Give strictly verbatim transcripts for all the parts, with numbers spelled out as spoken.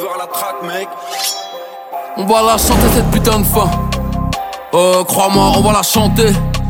vers la track, mec. On va la chanter cette putain de fin. Euh, crois-moi, on va la chanter.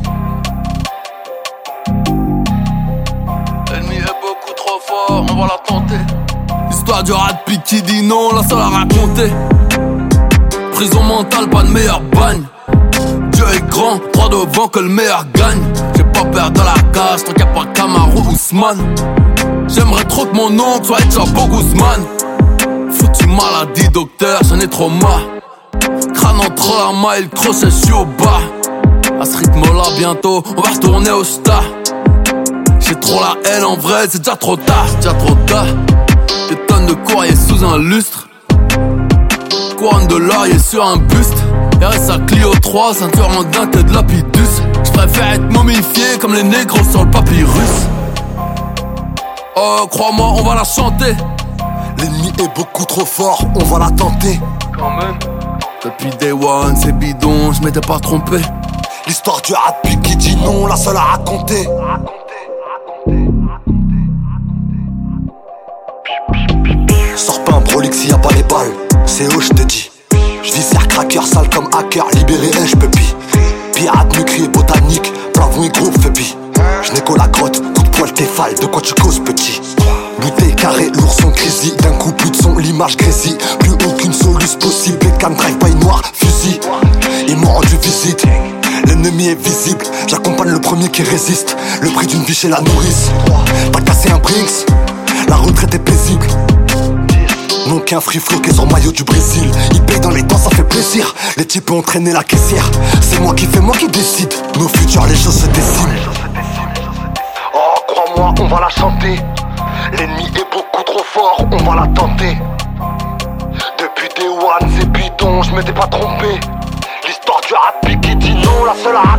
L'ennemi est beaucoup trop fort, on va la tenter. L'histoire du rat qui dit non, la seule à raconter. Prison mentale, pas de meilleur bagne. Dieu est grand, droit devant que le meilleur gagne. J'ai pas peur de la cage, tant qu'il y a pas Camaro Ousmane. J'aimerais trop que mon oncle soit Chapo Guzman. Foutu maladie, docteur, j'en ai trop marre. Crâne entre la maille, le crochet, je suis au bas. À ce rythme-là, bientôt, on va retourner au star. J'ai trop la haine en vrai, c'est déjà trop tard, c'est déjà trop tard. Des tonnes de courrier sous un lustre. Couronne de laurier sur un buste. R S A Clio trois, ceinture en dinde et de lapidus. J'préfère être momifié comme les négros sur le papyrus. Oh, crois-moi, on va la chanter. L'ennemi est beaucoup trop fort, on va la tenter. Quand même. Depuis Day One, c'est bidon, je m'étais pas trompé. L'histoire du rat qui dit non, la seule à raconter. Sors pas un brolic s'il y a pas les balles, c'est où je te dis. J'viscère cracker, sale comme hacker, libéré un j'peupi. Pirate, nucléaire, botanique, plavon et gros fébi. J'n'ai qu'au la grotte, coup de poil téfal, de quoi tu causes petit. Bouteille carré, l'ourson crazy, d'un coup plus de son, l'image grésille. Plus aucune soluce possible, Beckham drive by noir, fusil. Ils m'ont rendu visite, l'ennemi est visible. J'accompagne le premier qui résiste, le prix d'une vie chez la nourrice. Pas casser un Brinks, la retraite est paisible. Non qu'un free flow qui est sur maillot du Brésil. Il paye dans les temps, ça fait plaisir. Les types ont traîné la caissière. C'est moi qui fais, moi qui décide. Nos futurs, les choses se dessinent. Oh, crois-moi, on va la chanter. L'ennemi est beaucoup trop fort, on va la tenter. Depuis Day One, c'est bidon, je m'étais pas trompé. L'histoire du rat qui dit non, la seule à